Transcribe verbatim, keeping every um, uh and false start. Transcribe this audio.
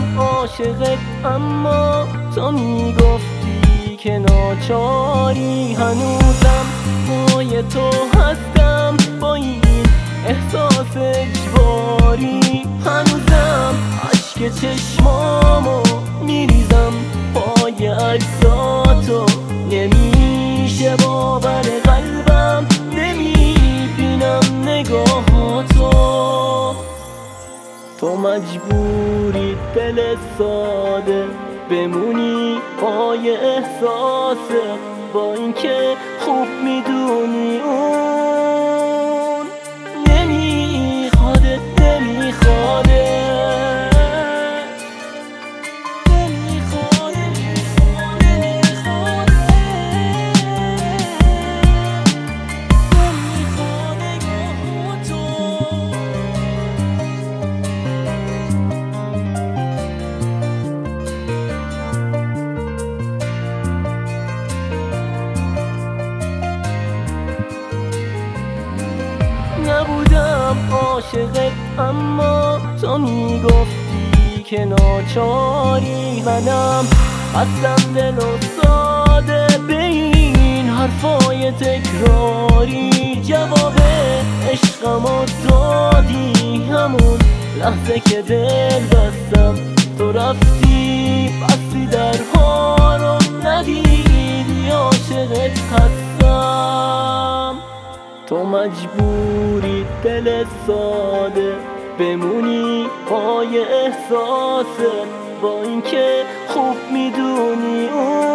نبودم عاشقت اما تو میگفتی که ناچاری. هنوزم پای تو هستم با این احساس اجباری. هنوزم عشق چشمامو میریزم پای عکساتو، نمیشه باور قلبم نمیبینم نگاهاتو. تو مجبوری دل ساده بمونی پای احساسه، با اینکه خوب میدونی اون نمیخواده نمیخواده نبودم عاشقت اما تو میگفتی که ناچاری. منم هستم دل و ساده به این حرفای تکراری. جواب عشقمو دادی همون لحظه که دل بستم، تو رفتی بستی درها رو ندیدی عاشقت هستم. تو مجبوری دل ساده بمونی پای احساسه، با اینکه خوب میدونی اون